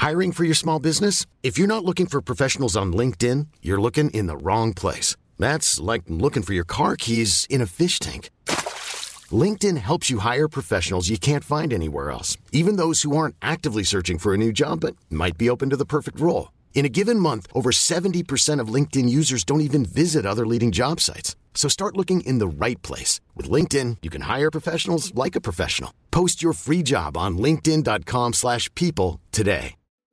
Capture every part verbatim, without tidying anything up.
Hiring for your small business? If you're not looking for professionals on LinkedIn, you're looking in the wrong place. That's like looking for your car keys in a fish tank. LinkedIn helps you hire professionals you can't find anywhere else, even those who aren't actively searching for a new job but might be open to the perfect role. In a given month, over seventy percent of LinkedIn users don't even visit other leading job sites. So start looking in the right place. With LinkedIn, you can hire professionals like a professional. Post your free job on linkedin.com slash people today.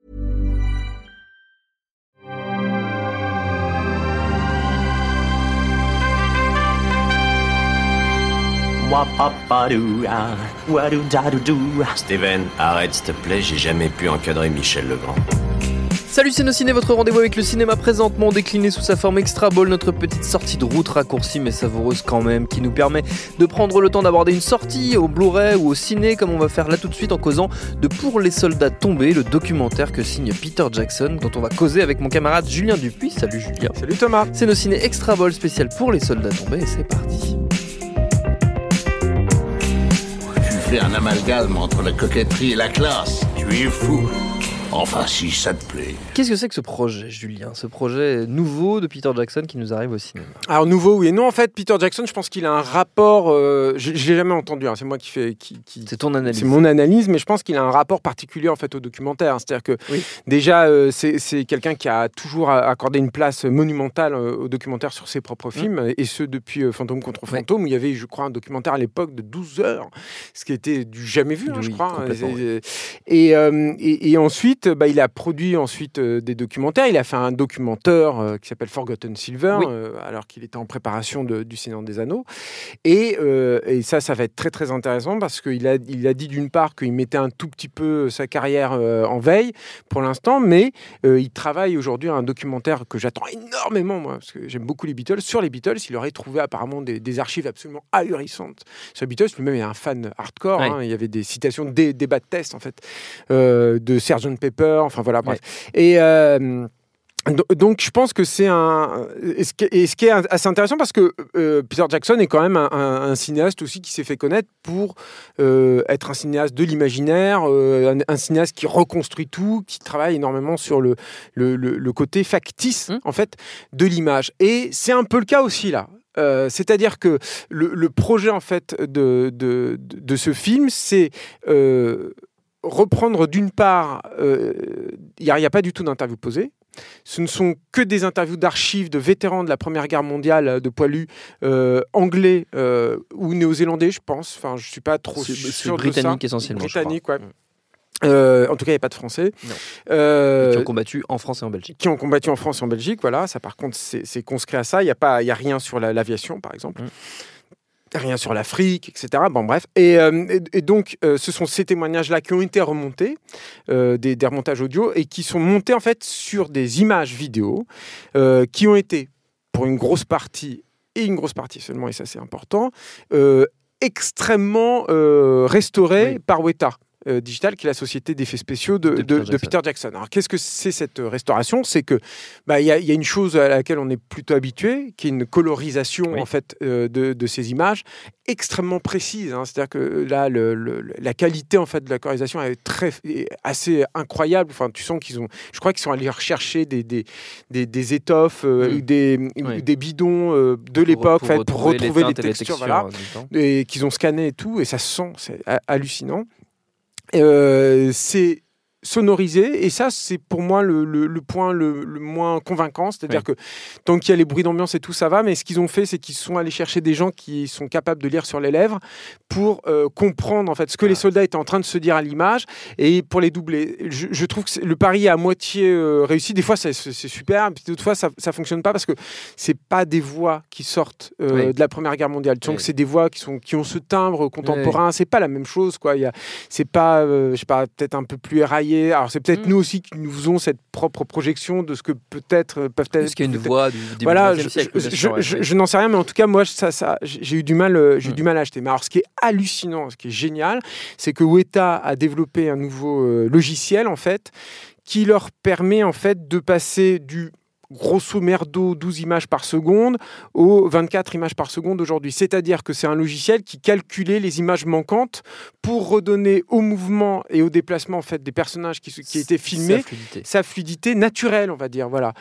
Steven, arrête s'il te plaît, j'ai jamais pu encadrer Michel Legrand. Salut c'est nos ciné, votre rendez-vous avec le cinéma présentement décliné sous sa forme Extra Ball, notre petite sortie de route raccourcie mais savoureuse quand même, qui nous permet de prendre le temps d'aborder une sortie au Blu-ray ou au ciné, comme on va faire là tout de suite en causant de Pour les soldats tombés, le documentaire que signe Peter Jackson, dont on va causer avec mon camarade Julien Dupuis. Salut Julien. Salut Thomas. C'est nos ciné Extra Ball spécial Pour les soldats tombés et c'est parti. Tu fais un amalgame entre la coquetterie et la classe. Tu es fou. Enfin, si ça te plaît. Qu'est-ce que c'est que ce projet, Julien ? Ce projet nouveau de Peter Jackson qui nous arrive au cinéma. Alors, nouveau, oui et non. En fait, Peter Jackson, je pense qu'il a un rapport... Euh, je ne l'ai jamais entendu, hein, c'est moi qui fais... Qui, qui, c'est ton analyse. C'est mon analyse, mais je pense qu'il a un rapport particulier, en fait, au documentaire. C'est-à-dire que, oui. déjà, euh, c'est, c'est quelqu'un qui a toujours accordé une place monumentale euh, au documentaire sur ses propres films, mmh. et ce, depuis euh, Fantôme contre oui. Fantôme, où il y avait, je crois, un documentaire à l'époque de douze heures, ce qui était du jamais vu, hein, oui, je crois. Et, oui. et, euh, et, et ensuite, bah, il a produit ensuite euh, des documentaires. Il a fait un documentaire euh, qui s'appelle Forgotten Silver, oui. euh, alors qu'il était en préparation de, du Seigneur des Anneaux. Et, euh, et ça, ça va être très très intéressant parce qu'il a, il a dit d'une part qu'il mettait un tout petit peu sa carrière euh, en veille pour l'instant, mais euh, il travaille aujourd'hui à un documentaire que j'attends énormément, moi, parce que j'aime beaucoup les Beatles. Sur les Beatles, il aurait trouvé apparemment des, des archives absolument ahurissantes. Sur les Beatles, lui-même est un fan hardcore. Oui. Hein, il y avait des citations, des débats de test en fait, euh, de sergent Pepper. Enfin voilà, bref. Ouais. Et euh, donc, je pense que c'est un... Et ce qui est, et ce qui est assez intéressant, parce que euh, Peter Jackson est quand même un, un, un cinéaste aussi qui s'est fait connaître pour euh, être un cinéaste de l'imaginaire, euh, un, un cinéaste qui reconstruit tout, qui travaille énormément sur le, le, le, le côté factice, mmh. en fait, de l'image. Et c'est un peu le cas aussi, là. Euh, c'est-à-dire que le, le projet, en fait, de, de, de, de ce film, c'est... Euh, reprendre d'une part, il euh, n'y a, a pas du tout d'interviews posées. Ce ne sont que des interviews d'archives de vétérans de la Première Guerre mondiale, de poilus euh, anglais euh, ou néo-zélandais, je pense. Enfin, je ne suis pas trop c'est, sûr c'est de britannique ça. essentiellement, britannique, je crois. Ouais. Euh, en tout cas, il n'y a pas de Français. Euh, qui ont combattu en France et en Belgique. Qui ont combattu en France et en Belgique, voilà. Ça, par contre, c'est, c'est conscrit à ça. Il n'y a, pas, il y a rien sur la, l'aviation, par exemple. Mmh. Rien sur l'Afrique, et cetera. Bon, bref. Et, euh, et, et donc, euh, ce sont ces témoignages-là qui ont été remontés, euh, des, des remontages audio, et qui sont montés, en fait, sur des images vidéo, euh, qui ont été, pour une grosse partie, et une grosse partie seulement, et ça, c'est important, euh, extrêmement euh, restaurées oui. par Weta. Euh, Digital, qui est la société d'effets spéciaux de, de, de, de Peter Jackson. Alors, qu'est-ce que c'est cette restauration ? C'est que bah, y a, y a une chose à laquelle on est plutôt habitué, qui est une colorisation oui. en fait euh, de, de ces images extrêmement précise. Hein. C'est-à-dire que là, le, le, la qualité en fait de la colorisation est très, est assez incroyable. Enfin, tu sens qu'ils ont, je crois qu'ils sont allés rechercher des des, des, des étoffes, euh, mmh. des, oui. des bidons euh, de pour l'époque, pour, fait, pour retrouver les, les textures, voilà, et qu'ils ont scanné et tout, et ça se sent, c'est hallucinant. Euh, c'est sonorisé, et ça c'est pour moi le, le, le point le, le moins convaincant, c'est-à-dire oui. que tant qu'il y a les bruits d'ambiance et tout ça va, mais ce qu'ils ont fait c'est qu'ils sont allés chercher des gens qui sont capables de lire sur les lèvres pour euh, comprendre en fait ce que ah. les soldats étaient en train de se dire à l'image et pour les doubler. Je, je trouve que le pari est à moitié euh, réussi, des fois c'est, c'est super, puis d'autres fois ça, ça fonctionne pas parce que c'est pas des voix qui sortent euh, oui. de la Première Guerre mondiale, tu sens oui. que c'est des voix qui, sont, qui ont ce timbre contemporain, oui. c'est pas la même chose quoi. Il y a, c'est pas, euh, je sais pas, peut-être un peu plus éraillé. Alors c'est peut-être mmh. nous aussi qui nous faisons cette propre projection de ce que peut-être peuvent être. Parce qu'il y a une voix du début voilà, du vingtième siècle. Je, je, je, je, je n'en sais rien, mais en tout cas moi ça, ça, j'ai eu du mal, j'ai mmh. eu du mal à acheter. Mais alors ce qui est hallucinant, ce qui est génial, c'est que Weta a développé un nouveau euh, logiciel en fait qui leur permet en fait de passer du grosso merdo douze images par seconde aux vingt-quatre images par seconde aujourd'hui. C'est-à-dire que c'est un logiciel qui calculait les images manquantes pour redonner au mouvement et au déplacement en fait, des personnages qui, qui étaient filmés sa fluidité. sa fluidité naturelle, on va dire. Voilà.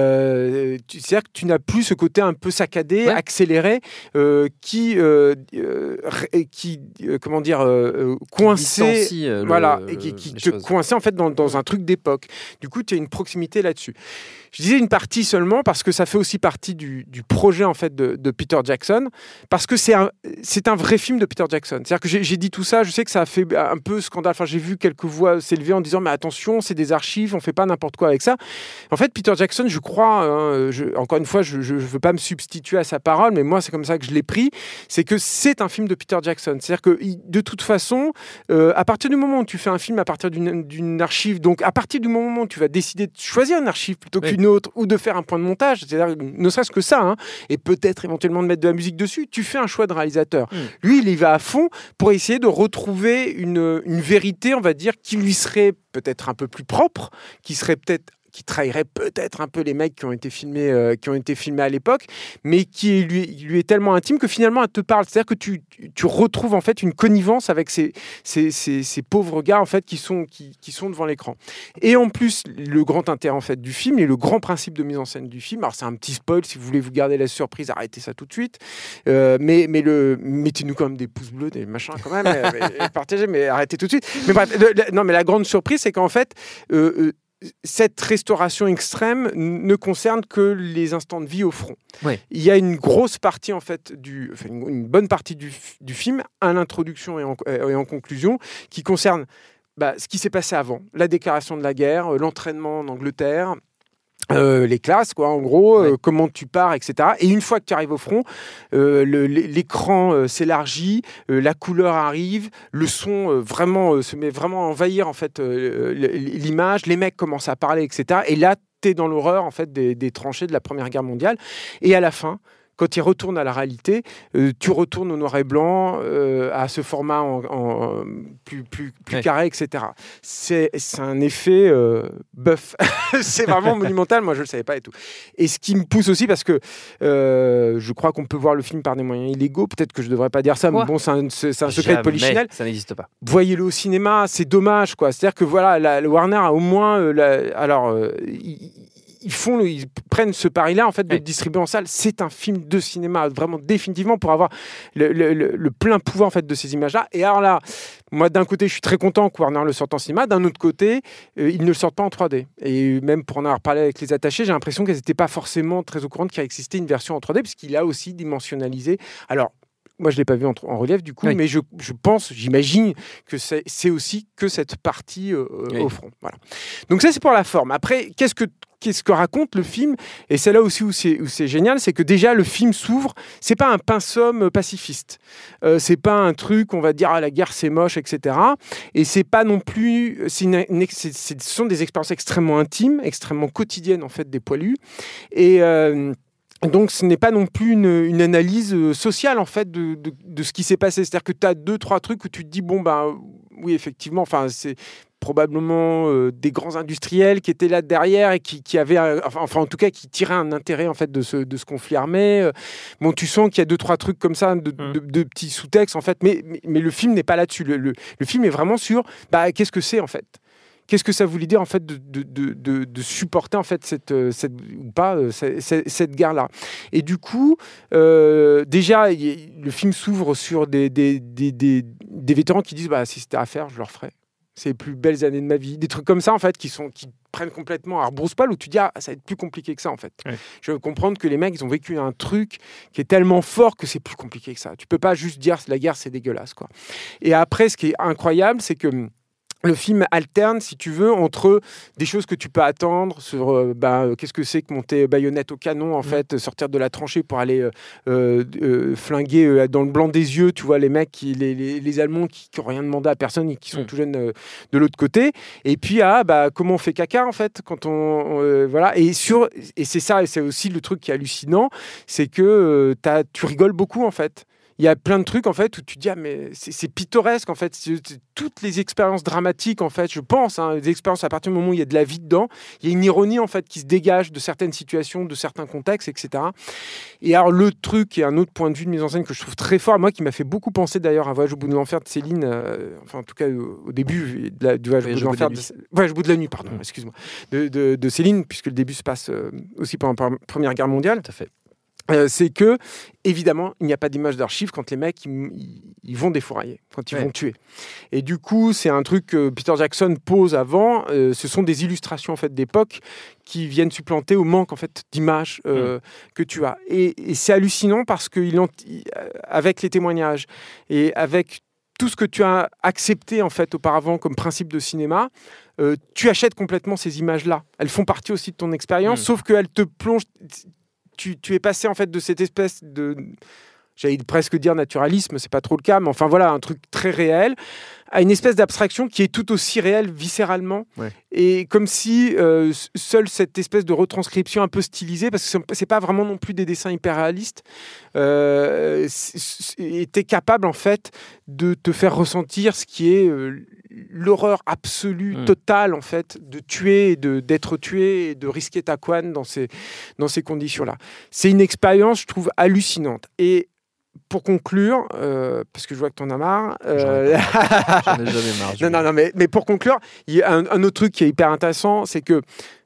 Euh, tu- c'est-à-dire que tu n'as plus ce côté un peu saccadé, Ouais. accéléré, euh, qui, euh, euh, ré- qui euh, comment dire, euh, coincé. Distancie, euh, le- Voilà, le- et qui, qui les te choses. coinçait en fait dans, dans un truc d'époque. Du coup, tu as une proximité là-dessus. Je disais une partie seulement parce que ça fait aussi partie du, du projet en fait de, de Peter Jackson, parce que c'est un, c'est un vrai film de Peter Jackson. C'est-à-dire que j'ai, j'ai dit tout ça, je sais que ça a fait un peu scandale. Enfin, j'ai vu quelques voix s'élever en disant mais attention, c'est des archives, on fait pas n'importe quoi avec ça. En fait, Peter Jackson, je crois, hein, je, encore une fois, je ne veux pas me substituer à sa parole, mais moi c'est comme ça que je l'ai pris, c'est que c'est un film de Peter Jackson. C'est-à-dire que il- de toute façon, euh, à partir du moment où tu fais un film à partir d'une, d'une archive, donc à partir du moment où tu vas décider de choisir une archive plutôt Oui. qu'une autre, ou de faire un point de montage, c'est-à-dire ne serait-ce que ça, hein, et peut-être éventuellement de mettre de la musique dessus, tu fais un choix de réalisateur. Mm. Lui, il y va à fond pour essayer de retrouver une, une vérité, on va dire, qui lui serait peut-être un peu plus propre, qui serait peut-être qui trahirait peut-être un peu les mecs qui ont été filmés, euh, qui ont été filmés à l'époque, mais qui lui, lui est tellement intime que finalement elle te parle. C'est-à-dire que tu, tu retrouves en fait une connivence avec ces, ces, ces, ces pauvres gars en fait qui sont, qui, qui sont devant l'écran. Et en plus, le grand intérêt en fait du film et le grand principe de mise en scène du film. Alors c'est un petit spoil, si vous voulez vous garder la surprise, arrêtez ça tout de suite. Euh, mais mais le mettez-nous quand même des pouces bleus, des machins quand même, et, et, et partagez, mais arrêtez tout de suite. Mais bref, le, le, non mais la grande surprise c'est qu'en fait euh, euh, cette restauration extrême ne concerne que les instants de vie au front. Ouais. Il y a une grosse partie en fait du, enfin une, une bonne partie du, du film à l'introduction et en, et en conclusion qui concerne bah, ce qui s'est passé avant, la déclaration de la guerre, l'entraînement en Angleterre. Euh, les classes, quoi, en gros, ouais. euh, comment tu pars, et cetera. Et une fois que tu arrives au front, euh, le, l'écran euh, s'élargit, euh, la couleur arrive, le son euh, vraiment euh, se met vraiment à envahir en fait euh, l'image, les mecs commencent à parler, et cetera. Et là, t'es dans l'horreur en fait des, des tranchées de la Première Guerre mondiale. Et à la fin, quand il retourne à la réalité, euh, tu retournes au noir et blanc, euh, à ce format en, en, plus, plus, plus ouais. carré, et cetera. C'est, c'est un effet euh, bœuf. C'est vraiment monumental, moi je ne le savais pas et tout. Et ce qui me pousse aussi, parce que euh, je crois qu'on peut voir le film par des moyens illégaux, peut-être que je ne devrais pas dire ça, quoi mais bon, c'est un, c'est, c'est un secret de polichinelle. Ça n'existe pas. Voyez-le au cinéma, c'est dommage, quoi. C'est-à-dire que voilà, la, le Warner a au moins... Euh, la, alors, euh, il, Ils, font, ils prennent ce pari-là en fait, de oui. le distribuer en salle. C'est un film de cinéma, vraiment définitivement, pour avoir le, le, le, le plein pouvoir en fait, de ces images-là. Et alors là, moi d'un côté, je suis très content que Warner le sorte en cinéma. D'un autre côté, euh, ils ne le sortent pas en trois D. Et même pour en avoir parlé avec les attachés, j'ai l'impression qu'elles n'étaient pas forcément très au courant qu'il existait une version en trois D, puisqu'il a aussi dimensionnalisé. Alors, moi, je ne l'ai pas vu en, en relief, du coup, oui. mais je, je pense, j'imagine que c'est, c'est aussi que cette partie euh, oui. au front. Voilà. Donc ça, c'est pour la forme. Après, qu'est-ce que Qu'est-ce que raconte le film ? Et c'est là aussi où c'est, où c'est génial, c'est que déjà le film s'ouvre, c'est pas un pinceau pacifiste, euh, c'est pas un truc on va dire ah la guerre c'est moche, et cetera. Et c'est pas non plus, c'est une, une, c'est, c'est, ce sont des expériences extrêmement intimes, extrêmement quotidiennes en fait des poilus. Et euh, donc, ce n'est pas non plus une, une analyse sociale, en fait, de, de, de ce qui s'est passé. C'est-à-dire que tu as deux, trois trucs où tu te dis, bon, ben, oui, effectivement, enfin, c'est probablement euh, des grands industriels qui étaient là derrière et qui, qui avaient, euh, enfin, en tout cas, qui tiraient un intérêt, en fait, de ce, de ce conflit armé. Bon, tu sens qu'il y a deux, trois trucs comme ça, de, mmh. de, de petits sous-textes, en fait, mais, mais, mais le film n'est pas là-dessus. Le, le, le film est vraiment sur, bah, qu'est-ce que c'est, en fait ? Qu'est-ce que ça voulait dire en fait de, de, de, de, de supporter en fait cette, cette ou pas cette, cette guerre-là. Et du coup, euh, déjà, y, le film s'ouvre sur des, des, des, des, des vétérans qui disent bah, si c'était à faire, je le referais. C'est les plus belles années de ma vie. Des trucs comme ça en fait qui sont qui prennent complètement à brousse-poil où tu dis ah ça va être plus compliqué que ça en fait. Ouais. Je veux comprendre que les mecs ils ont vécu un truc qui est tellement fort que c'est plus compliqué que ça. Tu peux pas juste dire la guerre c'est dégueulasse quoi. Et après ce qui est incroyable c'est que le film alterne, si tu veux, entre des choses que tu peux attendre sur euh, bah, qu'est-ce que c'est que monter baïonnette au canon, en mmh. fait, sortir de la tranchée pour aller euh, euh, flinguer euh, dans le blanc des yeux, tu vois, les mecs, qui, les, les, les Allemands qui n'ont rien demandé à personne et qui sont mmh. tout jeunes euh, de l'autre côté. Et puis, ah, bah, comment on fait caca, en fait, quand on... Euh, voilà. Et, sur, et c'est ça, et c'est aussi le truc qui est hallucinant, c'est que euh, tu rigoles beaucoup, en fait. il y a plein de trucs en fait où tu te dis ah, mais c'est, c'est pittoresque en fait, c'est, c'est, toutes les expériences dramatiques en fait, je pense, hein, les expériences à partir du moment où il y a de la vie dedans, il y a une ironie en fait qui se dégage de certaines situations, de certains contextes, et cetera. Et alors le truc et un autre point de vue de mise en scène que je trouve très fort, moi qui m'a fait beaucoup penser d'ailleurs à Voyage au bout de l'enfer de Céline, euh, enfin en tout cas au, au début de la, du Voyage au bout de l'enfer, de, Voyage au bout de la nuit, pardon, mmh. excuse-moi, de, de, de Céline, puisque le début se passe euh, aussi pendant la Première Guerre mondiale. Tout à fait. Euh, c'est que, évidemment, il n'y a pas d'image d'archives quand les mecs, ils, ils vont défourailler, quand ils ouais. vont tuer. Et du coup, c'est un truc que Peter Jackson pose avant, euh, ce sont des illustrations en fait, d'époque qui viennent supplanter au manque en fait, d'images euh, mmh. que tu as. Et, et c'est hallucinant parce qu'avec les témoignages et avec tout ce que tu as accepté en fait, auparavant comme principe de cinéma, euh, tu achètes complètement ces images-là. Elles font partie aussi de ton expérience, mmh. sauf qu'elles te plongent... Tu, tu es passé en fait de cette espèce de, j'allais presque dire naturalisme, c'est pas trop le cas, mais enfin voilà, un truc très réel, à une espèce d'abstraction qui est tout aussi réelle viscéralement, ouais. et comme si euh, seule cette espèce de retranscription un peu stylisée, parce que c'est pas vraiment non plus des dessins hyper réalistes, euh, était capable en fait de te faire ressentir ce qui est euh, l'horreur absolue, mmh. totale en fait, de tuer, et de, d'être tué et de risquer ta couenne dans ces, dans ces conditions-là. C'est une expérience, je trouve, hallucinante. Et pour conclure, euh, parce que je vois que t'en as marre... Euh... J'en ai jamais marre. Non, non, non, mais, mais pour conclure, il y a un, un autre truc qui est hyper intéressant, c'est que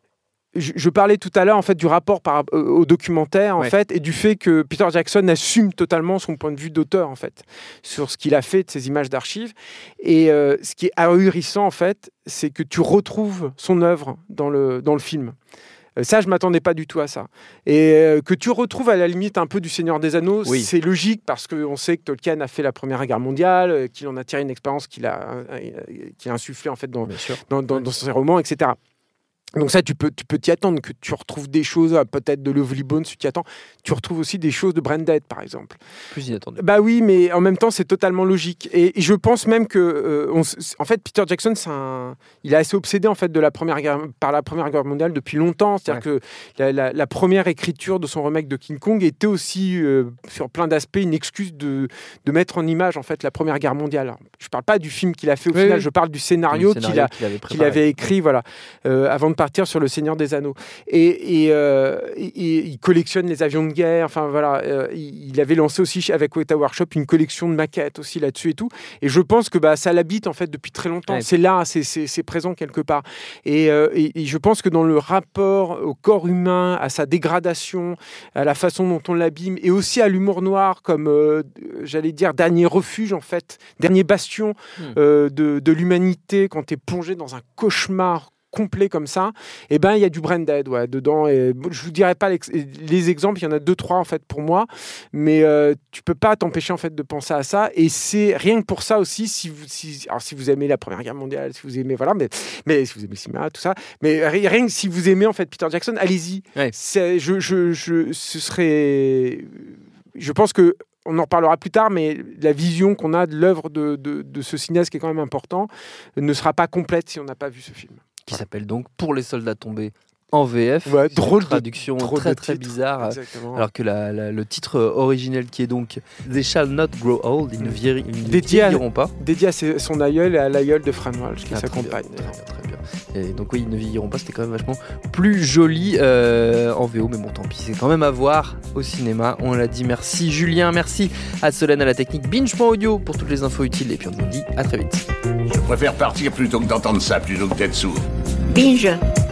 je, je parlais tout à l'heure en fait, du rapport par, euh, au documentaire en ouais. fait, et du fait que Peter Jackson assume totalement son point de vue d'auteur en fait, sur ce qu'il a fait de ces images d'archives. Et euh, ce qui est ahurissant, en fait, c'est que tu retrouves son œuvre dans le, dans le film. Ça, je ne m'attendais pas du tout à ça. Et euh, que tu retrouves à la limite un peu du Seigneur des Anneaux, oui. c'est logique parce qu'on sait que Tolkien a fait la Première Guerre mondiale, euh, qu'il en a tiré une expérience qu'il a, euh, qu'il a insufflée en fait, dans, dans, dans, dans ses romans, et cetera. Donc ça, tu peux, tu peux t'y attendre, que tu retrouves des choses, peut-être de Lovely Bones, tu t'y attends. Tu retrouves aussi des choses de Branded, par exemple. Plus inattendu. Bah oui, mais en même temps, c'est totalement logique. Et, et je pense même que, euh, on, en fait, Peter Jackson, c'est un, il est assez obsédé en fait de la première guerre, par la Première Guerre mondiale depuis longtemps. C'est-à-dire ouais. que la, la, la première écriture de son remake de King Kong était aussi, euh, sur plein d'aspects, une excuse de, de mettre en image en fait la Première Guerre mondiale. Alors, je parle pas du film qu'il a fait au oui, final, oui. je parle du scénario, scénario qu'il, a, qu'il, avait, qu'il avait écrit, voilà, euh, avant de partir sur le Seigneur des Anneaux. Et, et, euh, et il collectionne les avions de guerre. Enfin voilà, euh, il avait lancé aussi avec Weta Workshop une collection de maquettes aussi là-dessus et tout. Et je pense que bah ça l'habite en fait depuis très longtemps. Ouais. C'est là, c'est, c'est, c'est présent quelque part. Et, euh, et, et je pense que dans le rapport au corps humain, à sa dégradation, à la façon dont on l'abîme, et aussi à l'humour noir comme, euh, j'allais dire, dernier refuge en fait, dernier bastion mmh. euh, de, de l'humanité quand t'es plongé dans un cauchemar complet comme ça, et eh ben il y a du Branded ouais, dedans. Et je vous dirai pas les, les exemples, il y en a deux trois en fait pour moi, mais euh, tu peux pas t'empêcher en fait de penser à ça. Et c'est rien que pour ça aussi, si vous si, alors si vous aimez la Première Guerre mondiale, si vous aimez voilà, mais mais si vous aimez le cinéma, tout ça, mais rien que si vous aimez en fait Peter Jackson, allez-y. Ouais. C'est, je je je ce serait, je pense que on en reparlera plus tard, mais la vision qu'on a de l'œuvre de, de, de ce cinéaste qui est quand même important ne sera pas complète si on n'a pas vu ce film. Qui voilà. s'appelle donc Pour les soldats tombés en V F. Ouais, drôle de traduction drôle très de très titre. bizarre. Exactement. Alors que la, la, le titre originel qui est donc They Shall Not Grow Old, ils ne vieilli, vieilliront pas. Dédié à son aïeul et à l'aïeul de Fran Walsh qui ah, s'accompagne. Très bien, très bien. Et donc oui, ils ne vieilliront pas, c'était quand même vachement plus joli euh, en V O, mais bon tant pis, c'est quand même à voir au cinéma, on l'a dit. Merci Julien, merci à Solène à la technique, binge point audio pour toutes les infos utiles, et puis on vous dit à très vite. Je préfère partir plutôt que d'entendre ça, plutôt que d'être sourd. Binge.